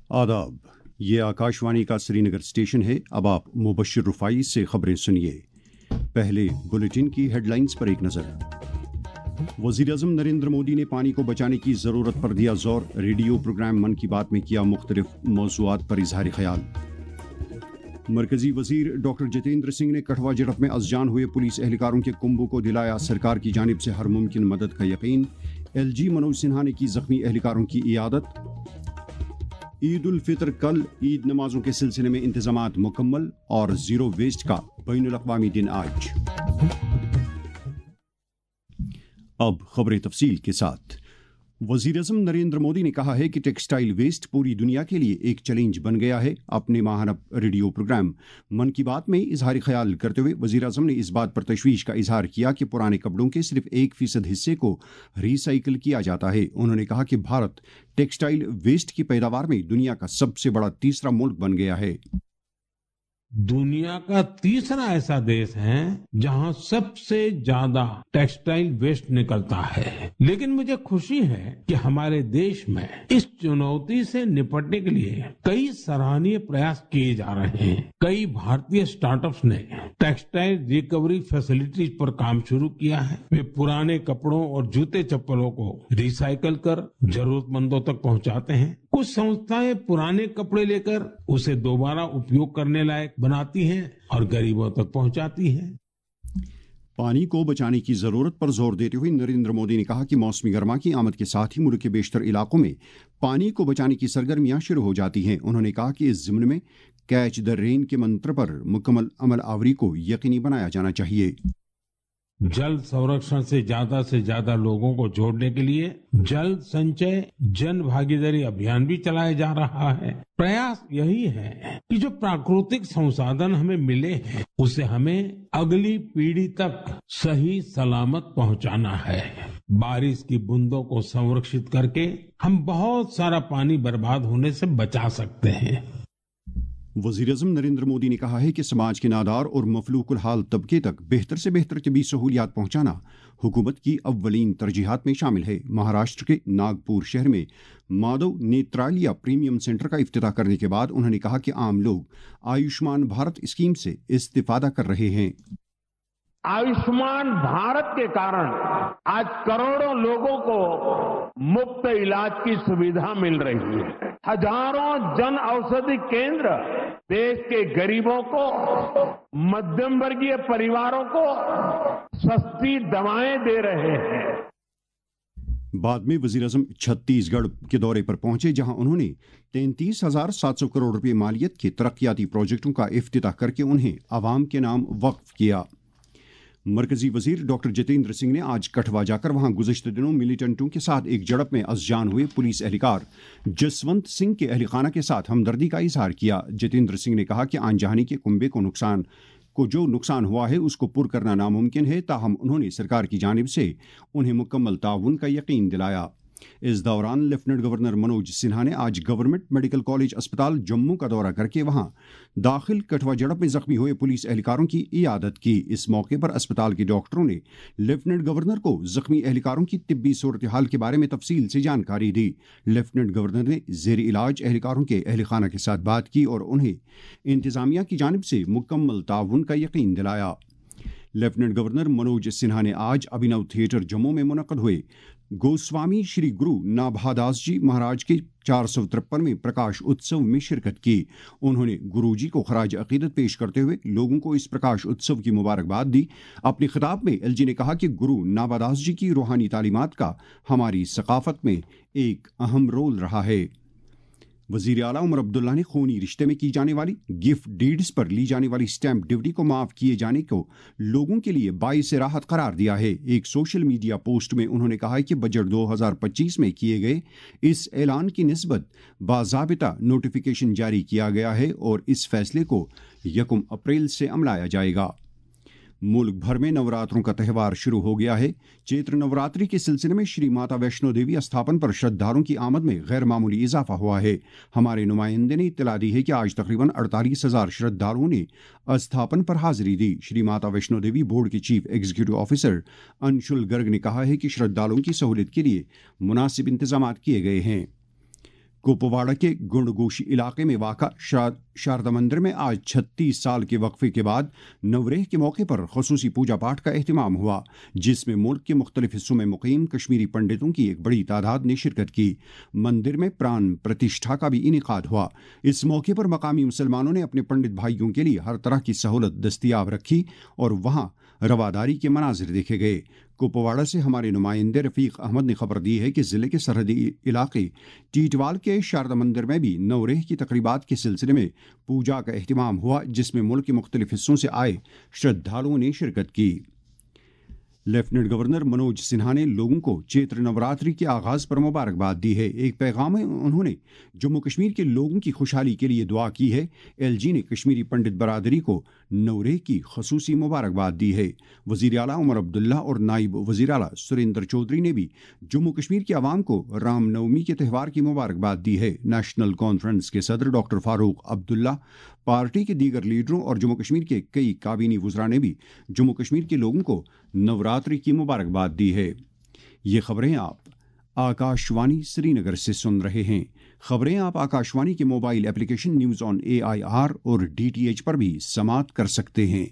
आदाब, ये आकाशवाणी का श्रीनगर स्टेशन है। अब आप मुबश्शिर रुफाई से खबरें सुनिए। पहले बुलेटिन की हेडलाइंस पर एक नजर। वज़ीर-ए-आज़म नरेंद्र मोदी ने पानी को बचाने की ज़रूरत पर दिया जोर। रेडियो प्रोग्राम मन की बात में किया मुख्तलिफ मौज़ूआत पर इज़हार ख्याल। मरकजी वजीर डॉक्टर जितेंद्र सिंह ने कठवा झड़प में अज़जान हुए पुलिस एहलकारों के कुंबों को दिलाया सरकार की जानिब से हर मुमकिन मदद का यकीन। LG मनोज सिन्हा ने की जख्मी एहलकारों की इयादत। ईद उल फितर कल, ईद नमाजों के सिलसिले में इंतजामात मुकम्मल और जीरो वेस्ट का बैनुल अक़वामी दिन आज। अब खबरें तफसील के साथ। वज़ीर-ए-आज़म नरेंद्र मोदी ने कहा है कि टेक्सटाइल वेस्ट पूरी दुनिया के लिए एक चैलेंज बन गया है। अपने माहाना रेडियो प्रोग्राम मन की बात में इजहार ख्याल करते हुए वज़ीर-ए-आज़म ने इस बात पर तशवीश का इजहार किया कि पुराने कपड़ों के सिर्फ 1% हिस्से को रिसाइकिल किया जाता है। उन्होंने कहा कि भारत टेक्सटाइल वेस्ट की पैदावार में दुनिया का सबसे बड़ा तीसरा मुल्क बन गया है। दुनिया का तीसरा ऐसा देश है जहां सबसे ज्यादा टेक्सटाइल वेस्ट निकलता है। लेकिन मुझे खुशी है कि हमारे देश में इस चुनौती से निपटने के लिए कई सराहनीय प्रयास किए जा रहे हैं। कई भारतीय स्टार्टअप्स ने टेक्सटाइल रिकवरी फैसिलिटीज पर काम शुरू किया है। वे पुराने कपड़ों और जूते चप्पलों को रिसाइकल कर जरूरतमंदों तक पहुंचाते हैं। कुछ संस्थाएं पुराने कपड़े लेकर उसे दोबारा उपयोग करने लायक बनाती हैं और गरीबों तक पहुंचाती हैं। पानी को बचाने की जरूरत पर जोर देते हुए नरेंद्र मोदी ने कहा कि मौसमी गर्मा की आमद के साथ ही मुल्क के बेशतर इलाकों में पानी को बचाने की सरगर्मियां शुरू हो जाती हैं। उन्होंने कहा कि इस जिम्न में कैच द रेन के मंत्र पर मुकम्मल अमल आवरी को यकीनी बनाया जाना चाहिए। जल संरक्षण से ज्यादा लोगों को जोड़ने के लिए जल संचय जन भागीदारी अभियान भी चलाया जा रहा है। प्रयास यही है कि जो प्राकृतिक संसाधन हमें मिले हैं उसे हमें अगली पीढ़ी तक सही सलामत पहुंचाना है। बारिश की बूंदों को संरक्षित करके हम बहुत सारा पानी बर्बाद होने से बचा सकते हैं। वज़ीर-ए-आज़म नरेंद्र मोदी ने कहा है कि समाज के नादार और मफलूकुल हाल तबके तक बेहतर से बेहतर तिबी सहूलियात पहुंचाना हुकूमत की अव्वलीन तरजीहात में शामिल है। महाराष्ट्र के नागपुर शहर में माधव नेत्रालिया प्रीमियम सेंटर का इफ्तिताह करने के बाद उन्होंने कहा कि आम लोग आयुष्मान भारत स्कीम से इस्तिफादा कर रहे हैं। आयुष्मान भारत के कारण आज करोड़ों लोगों को मुफ्त इलाज की सुविधा मिल रही है। हजारों जन औषधि केंद्र देश के गरीबों को, मध्यम वर्गीय परिवारों को सस्ती दवाएं दे रहे हैं। बाद में वज़ीर-ए-आज़म छत्तीसगढ़ के दौरे पर पहुंचे, जहां उन्होंने 33,700 करोड़ रुपए मालियत के तरक्याती प्रोजेक्टों का इफ्तिताह करके उन्हें आवाम के नाम वक्फ किया। मरकजी वजीर डॉक्टर जितेंद्र सिंह ने आज कठवा जाकर वहां गुज़िश्ता दिनों मिलिटेंटों के साथ एक झड़प में अज़जान हुए पुलिस एहलकार जसवंत सिंह के अहलखाना के साथ हमदर्दी का इजहार किया। जितेंद्र सिंह ने कहा कि आनजहानी के कुंबे को जो नुकसान हुआ है उसको पुर करना नामुमकिन है, ताहम उन्होंने सरकार की जानिब से उन्हें मुकम्मल ताउन का यकीन दिलाया। इस दौरान लेफ्टिनेंट गवर्नर मनोज सिन्हा ने आज गवर्नमेंट मेडिकल कॉलेज अस्पताल जम्मू का दौरा करके वहां दाखिल कठवा झड़प में जख्मी हुए पुलिस एहलकारों की इयादत की। इस मौके पर अस्पताल के डॉक्टरों ने लेफ्टिनेंट गवर्नर को जख्मी एहलकारों की तिब्बी सूरत हाल के बारे में तफसील से जानकारी दी। लेफ्टिनेंट गवर्नर ने ज़ेर इलाज एहलकारों के अहलखाना के साथ बात की और उन्हें इंतजामिया की जानिब से मुकम्मल ताउन का यकीन दिलाया। लेफ्टिनेंट गवर्नर मनोज सिन्हा ने आज अभिनव थिएटर जम्मू में मुनक़द हुए गोस्वामी श्री गुरु नाभादास जी महाराज के 453वें प्रकाश उत्सव में शिरकत की। उन्होंने गुरुजी को खराज अकीदत पेश करते हुए लोगों को इस प्रकाश उत्सव की मुबारकबाद दी। अपने खिताब में LG ने कहा कि गुरु नाभादास जी की रूहानी तालीमात का हमारी सकाफत में एक अहम रोल रहा है। वजीर आला उमर अब्दुल्ला ने खूनी रिश्ते में की जाने वाली गिफ्ट डीड्स पर ली जाने वाली स्टैंप ड्यूटी को माफ किए जाने को लोगों के लिए बाइस राहत करार दिया है। एक सोशल मीडिया पोस्ट में उन्होंने कहा है कि बजट 2025 में किए गए इस ऐलान की निस्बत बाज़ाबिता नोटिफिकेशन जारी किया गया है और इस फैसले को 1 अप्रैल से अमलाया जाएगा। मुल्क भर में नवरात्रों का त्यौहार शुरू हो गया है। चैत्र नवरात्रि के सिलसिले में श्री माता वैष्णो देवी अस्थापन पर श्रद्धालुओं की आमद में गैर मामूली इजाफा हुआ है। हमारे नुमाइंदे ने इत्तला दी है कि आज तकरीबन 48,000 श्रद्धालुओं ने अस्थापन पर हाजिरी दी। श्री माता वैष्णो देवी बोर्ड के chief executive officer Anshul Garg ने कहा है कि श्रद्धालुओं की सहूलियत के लिए मुनासिब इंतजाम किए गए हैं। कुपवाड़ा के गुंडगोशी इलाके में वाक़ा शारदा मंदिर में आज 36 साल के वक्फे के बाद नवरेह के मौके पर खसूसी पूजा पाठ का एहतमाम हुआ, जिसमें मुल्क के मुख्तलिफ हिस्सों में मुकीम कश्मीरी पंडितों की एक बड़ी तादाद ने शिरकत की। मंदिर में प्राण प्रतिष्ठा का भी इनेकाद हुआ। इस मौके पर मकामी मुसलमानों ने अपने पंडित भाइयों के लिए हर तरह की सहूलत दस्तियाब रखी और वहाँ रवादारी के मनाजिर देखे गए। कुपवाड़ा से हमारे नुमाइंदे रफीक अहमद ने खबर दी है कि जिले के सरहदी इलाके टीटवाल के शारदा मंदिर में भी नवरेह की तकरीबात के सिलसिले में पूजा का एहतमाम हुआ, जिसमें मुल्क के मुख्तलिफ हिस्सों से आए श्रद्धालुओं ने शिरकत की। लेफ्टिनेंट गवर्नर मनोज सिन्हा ने लोगों को चैत्र नवरात्रि के आगाज पर मुबारकबाद दी है। एक पैगाम में उन्होंने जम्मू कश्मीर के लोगों की खुशहाली के लिए दुआ की है। एलजी ने कश्मीरी पंडित बरादरी को नवरेह की खसूसी मुबारकबाद दी है। वज़ीर आला उमर अब्दुल्ला और नायब वज़ीर आला सुरेंद्र चौधरी ने भी जम्मू कश्मीर की आवाम को रामनवमी के त्यौहार की मुबारकबाद दी है। नेशनल कॉन्फ्रेंस के सदर डॉक्टर फारूक अब्दुल्ला, पार्टी के दीगर लीडरों और जम्मू कश्मीर के कई काबीनी वुज़रा ने भी जम्मू कश्मीर के लोगों को नवरात्रि की मुबारकबाद दी है। ये खबरें आप आकाशवाणी श्रीनगर से सुन रहे हैं। खबरें आप आकाशवाणी के mobile application news on AIR और DTH पर भी समात कर सकते हैं।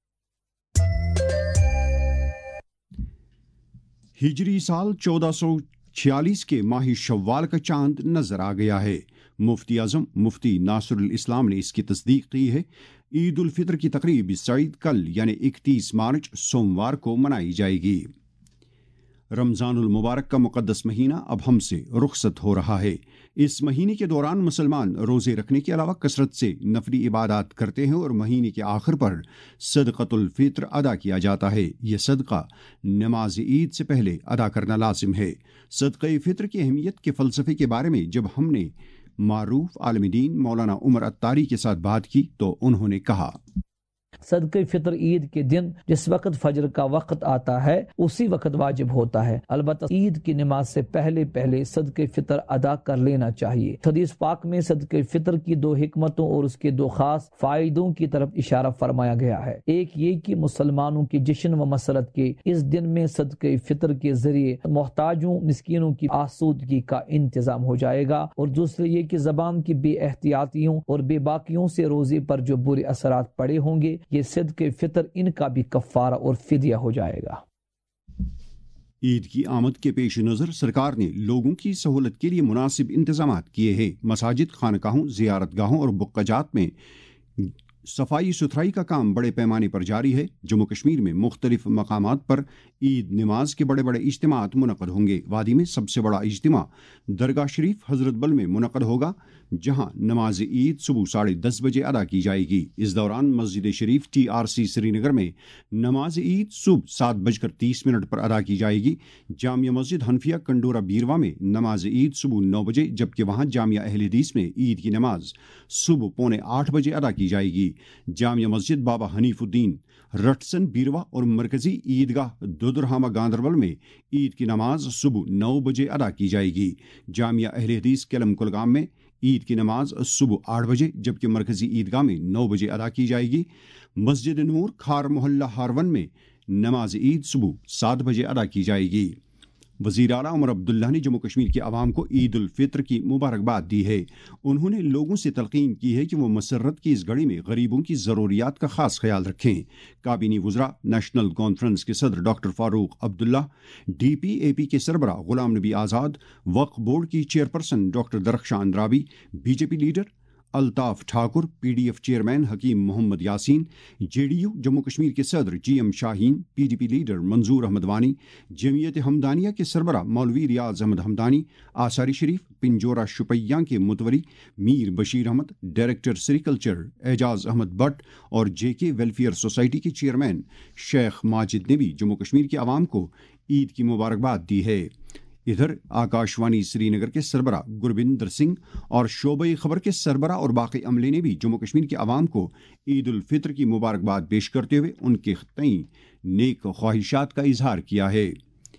हिजरी साल 1446 के माही शव्वाल का चांद नजर आ गया है। मुफ्ती आजम मुफ्ती नासरुल इस्लाम ने इसकी तस्दीक की है। ईद उल फितर की तकरीब सईद कल यानी 31 मार्च सोमवार को मनाई जाएगी। रमज़ानुल मुबारक का मुक़द्दस महीना अब हमसे रुखसत हो रहा है। इस महीने के दौरान मुसलमान रोज़े रखने के अलावा कसरत से नफली इबादत करते हैं और महीने के आखिर पर सदक़तुल फ़ित्र अदा किया जाता है। यह सदका नमाज ईद से पहले अदा करना लाजिम है। सदक़े फ़ित्र की अहमियत के फ़लसफ़े के बारे में जब हमने मारूफ आलिम दीन मौलाना उमर अत्तारी के साथ बात की तो उन्होंने कहा, सदक़े फितर ईद के दिन जिस वक्त फजर का वक्त आता है उसी वक्त वाजिब होता है। अलबत्ता ईद की नमाज से पहले पहले सदक़े फितर अदा कर लेना चाहिए। हदीस पाक में सदक़े फितर की 2 हिकमतों और उसके 2 खास फायदों की तरफ इशारा फरमाया गया है। एक ये कि मुसलमानों की जश्न व मसरत के इस दिन में सदक़े फितर के जरिए मोहताजों मिस्कीनों की आसूदगी का इंतजाम हो जाएगा, और दूसरे ये कि ज़बान की बेएहतियातियों और बेबाकियों से रोजे पर जो बुरे असरात पड़े होंगे, ये सदक़े फितर इनका भी कफ़ारा और फिदिया हो जाएगा। ईद की आमद के पेश नज़र सरकार ने लोगों की सहूलत के लिए मुनासिब इंतजामात किए हैं। मसाजिद, खानकाहों, ज़ियारतगाहों और बुक्काजात में सफाई सुथराई का काम बड़े पैमाने पर जारी है। जम्मू कश्मीर में मुख्तलिफ मकामात पर ईद नमाज के बड़े बड़े इज्तिमात मुनक़द होंगे। वादी में सबसे बड़ा इज्तिमा दरगाह शरीफ हजरत बल में मुनक़द होगा, जहां नमाज ईद सुबह 10:30 बजे अदा की जाएगी। इस दौरान मस्जिद शरीफ TRC श्रीनगर में नमाज ईद सुबह 7:30 पर अदा की जाएगी। जामिया मस्जिद हनफिया कंडोरा बीरवा में नमाज ईद सुबह 9 बजे, जबकि वहां जामिया अहले हदीस में ईद की नमाज सुबह 7:45 बजे अदा की जाएगी। जामिया मस्जिद बाबा हनीफुद्दीन रटसन बीरवा और मरकजी ईदगाह दुदरहामा गांदरबल में ईद की नमाज सुबह 9 बजे अदा की जाएगी। जामिया अहले हदीस केलम कुलगाम में ईद की नमाज सुबह 8 बजे, जबकि मरकजी ईदगाह में 9 बजे अदा की जाएगी। मस्जिद नूर खार मोहल्ला हारवन में नमाज ईद सुबह 7 बजे अदा की जाएगी। वज़ीर आला उमर अब्दुल्ला ने जम्मू कश्मीर की आवाम को ईद उल फित्र की मुबारकबाद दी है। उन्होंने लोगों से तलकीन की है कि वो मसर्रत की इस घड़ी में गरीबों की ज़रूरियात का खास ख्याल रखें। काबीनी वुज़रा नेशनल कॉन्फ्रेंस के सदर डॉक्टर फारूक अब्दुल्ला, DPAP के सरबरा गुलाम नबी आज़ाद, वक्फ बोर्ड की chairperson doctor Darakhshan Rabi, BJP leader Altaf Thakur, PDF chairman Hakeem Mohammad Yasin, JDU Jammu Kashmir के सदर GM शाहीन, PDP लीडर मंजूर अहमद वानी, जमीयत हमदानिया के सरबरा मौलवी रियाज अहमद हमदानी, आसारी शरीफ पिंजोरा शुपैया के मुतवरी मीर बशीर अहमद, डायरेक्टर सेरिकल्चर एजाज अहमद भट्ट और JK वेलफेयर सोसाइटी के चेयरमैन शेख माजिद ने भी जम्मू कश्मीर की आवाम को ईद की मुबारकबाद दी है। इधर आकाशवाणी श्रीनगर के सरबरा गुरबिंदर सिंह और शोबे खबर के सरबरा और बाकी अमले ने भी जम्मू कश्मीर की आवाम को ईद उल फित्र की मुबारकबाद पेश करते हुए उनके तईं नेक ख्वाहिशात का इजहार किया है।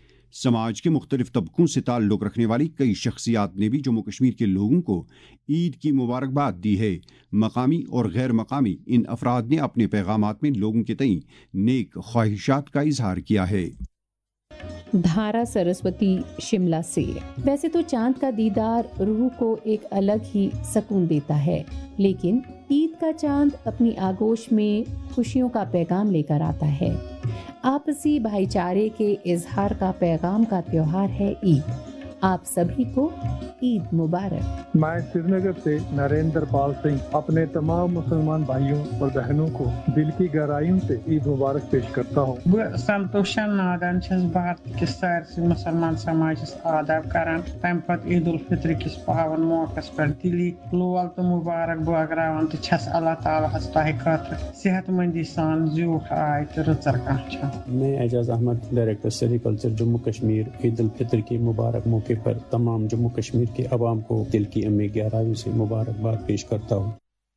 समाज के मुख्तलिफ तबकों से ताल्लुक़ रखने वाली कई शख्सियात ने भी जम्मू कश्मीर के लोगों को ईद की मुबारकबाद दी है। मकामी और गैर मकामी इन अफराद ने अपने पैगामात में लोगों के तईं नेक ख्वाहिशात का इजहार किया है। धारा सरस्वती शिमला से। वैसे तो चांद का दीदार रूह को एक अलग ही सुकून देता है, लेकिन ईद का चांद अपनी आगोश में खुशियों का पैगाम लेकर आता है। आपसी भाईचारे के इजहार का पैगाम का त्योहार है ईद। आप सभी को ईद मुबारक। मैं श्रीनगर से नरेंद्र पाल सिंह अपने तमाम मुसलमान भाइयों और बहनों को दिल की गहराइयों से ईद मुबारक पेश करता हूँ। बह संतोषन नादन भारत किस सारे मुसलमान समाज आदाब करान तम पत ईद उल फित्र किस पावन मौकस पर दिली लोल तो मुबारक बगरावन तो छस अल्लाह ताला हस ताहि खातिर सेहतमंदी सान ज़ूह आय तो रचर कांचा। मैं एजाज अहमद डायरेक्टर सेरिकल्चर जम्मू कश्मीर ईद उल फित्र की मुबारक मौके पर तमाम जम्मू कश्मीर के अवाम को दिल की अम्मी गहराइयों से मुबारकबाद पेश करता हूँ।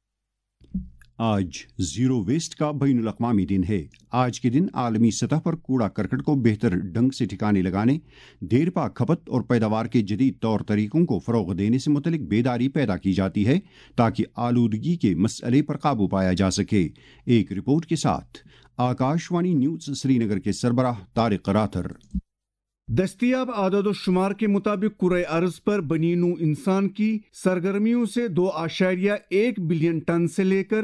आज जीरो वेस्ट का बैनुल अक़वामी दिन है। आज के दिन आलमी सतह पर कूड़ा करकट को बेहतर ढंग से ठिकाने लगाने, देरपा खपत और पैदावार के जदीद तौर तरीकों को फ़रोग़ देने से मुतल्लिक बेदारी पैदा की जाती है ताकि आलूदगी के मसले पर काबू पाया जा सके। एक रिपोर्ट के साथ आकाशवाणी न्यूज़ श्रीनगर के सरबराह तारिक राथर। दस्तियाब आदद-ओ-शुमार के मुताबिक कुरे अर्ज पर बनीनू इंसान की सरगर्मियों से 2.1 बिलियन टन से लेकर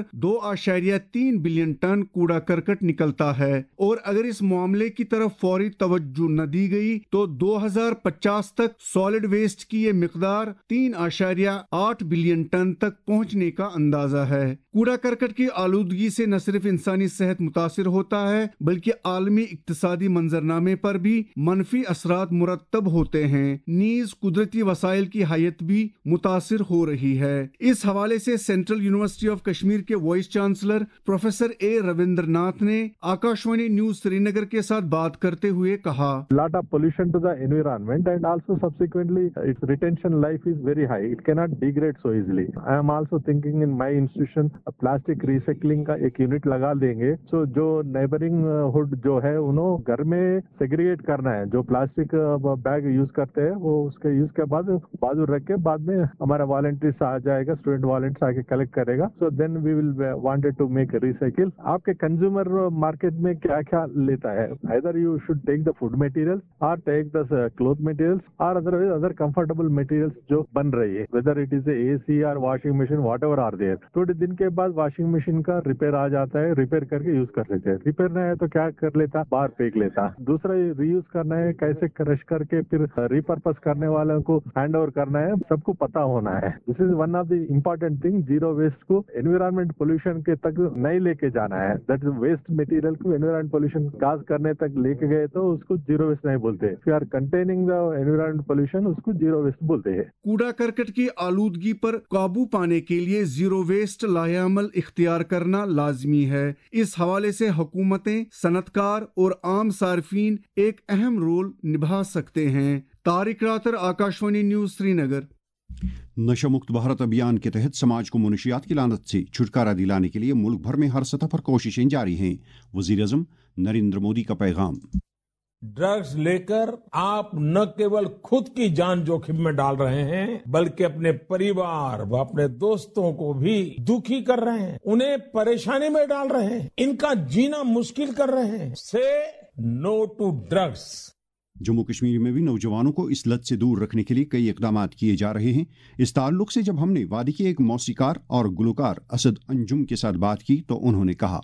2.3 बिलियन टन कूड़ा करकट निकलता है और अगर इस मामले की तरफ फौरी तवज्जो न दी गई तो 2050 तक सॉलिड वेस्ट की ये मिकदार 3.8 बिलियन टन तक पहुंचने का अंदाजा है। कूड़ा करकट की आलूदगी से न सिर्फ इंसानी सेहत मुतासिर होता है बल्कि आलमी इक्तिसादी मंजरनामे पर भी मनफी असरात मुरतब होते हैं। नीज कुदरती वसाइल की हयत भी मुतासिर हो रही है। इस हवाले से सेंट्रल यूनिवर्सिटी ऑफ कश्मीर के vice chancellor professor A Ravindra Nath ने आकाशवाणी न्यूज श्रीनगर के साथ बात करते हुए कहा, lot of pollution to the environment and also subsequently its retention life is very high. It cannot degrade so easily. I am also thinking in my institution plastic recycling का एक unit लगा देंगे। सो जो नेबरिंग हुड जो है उन्होंने घर में सेग्रीगेट करना है। जो प्लास्टिक बैग यूज करते हैं वो उसके यूज के बाद बाजू रख के बाद में हमारा वॉलंटियर्स आ जाएगा, स्टूडेंट वॉलंटियर्स आके कलेक्ट करेगा। So then we will wanted to make recycle. आपके कंज्यूमर मार्केट में क्या क्या लेता है, either you should take the food material और टेक द क्लोथ मटेरियल्स और अदर कंफर्टेबल मटेरियल्स जो बन रही है, वेदर इट इज एसी और washing machine whatever are there. थोड़े दिन के बाद वॉशिंग मशीन का रिपेयर आ जाता है, रिपेयर करके यूज कर लेते हैं। रिपेयर नहीं है तो क्या कर लेता, बाहर फेंक लेता। दूसरा रीयूज करना है, कैसे क्रश करके फिर रिपर्पस करने वालों को हैंड ओवर करना है, सबको पता होना है। This is one of the important thing. Zero waste को एनवायरमेंट पोल्यूशन के तक नहीं लेके जाना है। दैट इज वेस्ट मटेरियल को एनवायरमेंट पोल्यूशन काज करने तक लेके गए तो उसको जीरो वेस्ट नहीं बोलते। We are containing the environment pollution, उसको जीरो वेस्ट बोलते हैं। कूड़ा करकट की आलूदगी पर काबू पाने के लिए जीरो वेस्ट लाहेअमल इख्तियार करना लाजमी है। इस हवाले से हुकूमतें, सनतकार और आम सार्फिन एक अहम रोल निभा सकते हैं। तारिक रातर, आकाशवाणी न्यूज श्रीनगर। नशा मुक्त भारत अभियान के तहत समाज को मुनशियात की लानत से छुटकारा दिलाने के लिए मुल्क भर में हर सतह पर कोशिशें जारी हैं। वज़ीर-ए-आज़म नरेंद्र मोदी का पैगाम। ड्रग्स लेकर आप न केवल खुद की जान जोखिम में डाल रहे हैं बल्कि अपने परिवार व अपने दोस्तों को भी दुखी कर रहे हैं, उन्हें परेशानी में डाल रहे हैं, इनका जीना मुश्किल कर रहे हैं। Say no to drugs. Jammu Kashmir में भी नौजवानों को इस लत से दूर रखने के लिए कई इकदाम किए जा रहे हैं। इस ताल्लुक से जब हमने वादी के एक मौसीकार और गुलकार असद अंजुम के साथ बात की तो उन्होंने कहा,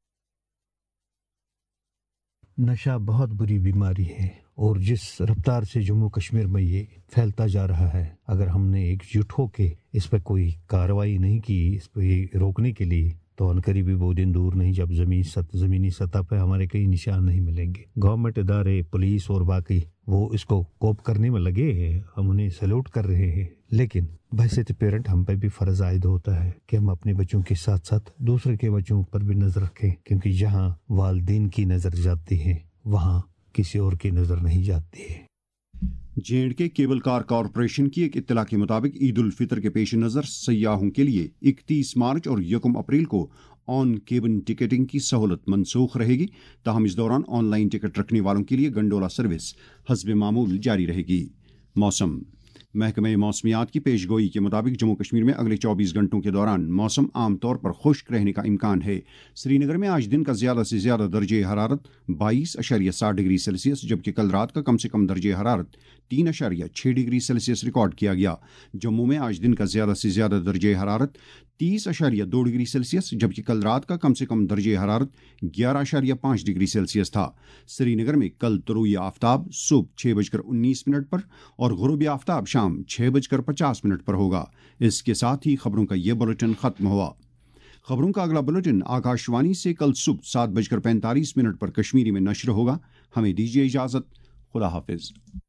नशा बहुत बुरी बीमारी है और जिस रफ्तार से जम्मू कश्मीर में ये फैलता जा रहा है, अगर हमने एकजुट होकर इस पर कोई कार्रवाई नहीं की, इस पर रोकने के लिए, तो अनकरीबी वो दिन दूर नहीं जब ज़मीनी सतह पर हमारे कई निशान नहीं मिलेंगे। गवर्नमेंट इदारे, पुलिस और बाकी वो इसको कोप करने में लगे हैं, हम उन्हें सैल्यूट कर रहे हैं। लेकिन बहैसियत पेरेंट हम पे भी फ़र्ज आयद होता है कि हम अपने बच्चों के साथ साथ दूसरे के बच्चों पर भी नज़र रखें, क्योंकि जहाँ वालिदैन की नज़र जाती है वहाँ किसी और की नज़र नहीं जाती है। J&K केबल कार कॉरपोरेशन की एक इत्तला के मुताबिक ईद उल फितर के पेश नज़र सयाहों के लिए 31 मार्च और 1 अप्रैल को ऑन केबन टिकटिंग की सहूलत मनसूख रहेगी। ताहम इस दौरान ऑनलाइन टिकट रखने वालों के लिए गंडोला सर्विस हस्ब मामूल जारी रहेगी। मौसम। محکمہ موسمیات کی پیش گوئی کے مطابق جموں کشمیر میں اگلے 24 گھنٹوں کے دوران موسم عام طور پر خشک رہنے کا امکان ہے۔ سری نگر میں آج دن کا زیادہ سے زیادہ درجہ حرارت 22.7 ڈگری سیلسیس جبکہ کل رات کا کم سے کم درجہ حرارت 3.6 ڈگری سیلسیس ریکارڈ کیا گیا۔ جموں میں آج دن کا زیادہ سے زیادہ درجہ حرارت 30.2 ڈگری سیلسیس جبکہ کل رات کا کم سے کم درجہ حرارت 11.5 ڈگری سیلسیس تھا۔ سری نگر میں کل طلوع آفتاب صبح 6:19 پر اور غروب آفتاب شام 6:50 پر ہوگا۔ اس کے ساتھ ہی خبروں کا یہ بلیٹن ختم ہوا۔ خبروں کا اگلا بلیٹن آکاشوانی سے کل صبح 7:45 پر کشمیری میں نشر ہوگا۔ ہمیں دیجیے اجازت۔ خدا حافظ۔